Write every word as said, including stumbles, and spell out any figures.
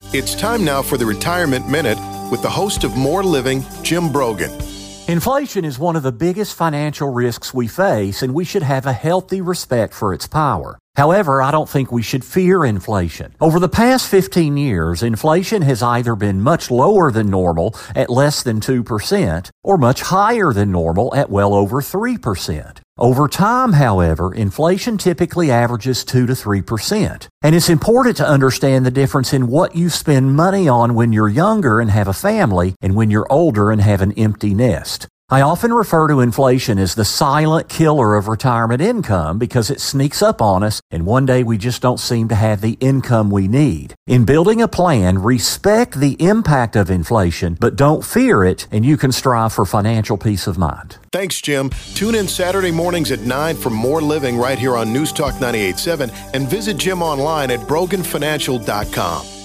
It's time now for the Retirement Minute with the host of More Living, Jim Brogan. Inflation is one of the biggest financial risks we face, and we should have a healthy respect for its power. However, I don't think we should fear inflation. Over the past fifteen years, inflation has either been much lower than normal at less than two percent or much higher than normal at well over three percent. Over time, however, inflation typically averages two to three percent. And it's important to understand the difference in what you spend money on when you're younger and have a family and when you're older and have an empty nest. I often refer to inflation as the silent killer of retirement income because it sneaks up on us and one day we just don't seem to have the income we need. In building a plan, respect the impact of inflation, but don't fear it, and you can strive for financial peace of mind. Thanks, Jim. Tune in Saturday mornings at nine for More Living right here on News Talk ninety-eight point seven and visit Jim online at brogan financial dot com.